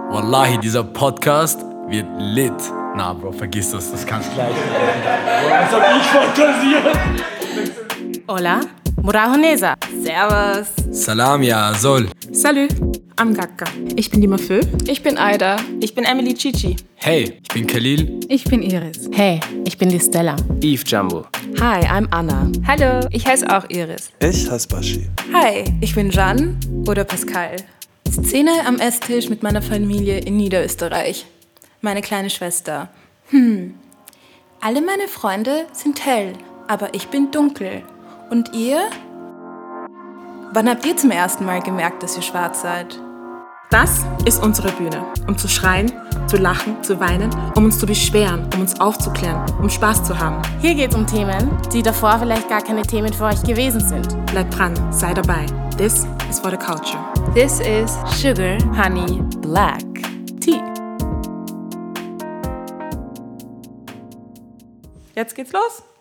Wallahi, dieser Podcast wird lit. Na, Bro, vergiss das kannst gleich. Bro, das hab ich fantasiert. Hola, Murahonesa. Servus. Salam, ya Sol. Salut, I'm Gakka. Ich bin die Mafö. Ich bin Aida. Ich bin Emily Chichi. Hey, ich bin Khalil. Ich bin Iris. Hey, ich bin die Stella. Eve Jumbo. Hi, I'm Anna. Hallo, ich heiße auch Iris. Ich heiße Bashi. Hi, ich bin Jeanne oder Pascal. Szene am Esstisch mit meiner Familie in Niederösterreich. Meine kleine Schwester. Alle meine Freunde sind hell, aber ich bin dunkel. Und ihr? Wann habt ihr zum ersten Mal gemerkt, dass ihr schwarz seid? Das ist unsere Bühne, um zu schreien, zu lachen, zu weinen, um uns zu beschweren, um uns aufzuklären, um Spaß zu haben. Hier geht es um Themen, die davor vielleicht gar keine Themen für euch gewesen sind. Bleibt dran, sei dabei. This is for the culture. This is Sugar, Honey, Black Tea. Jetzt geht's los.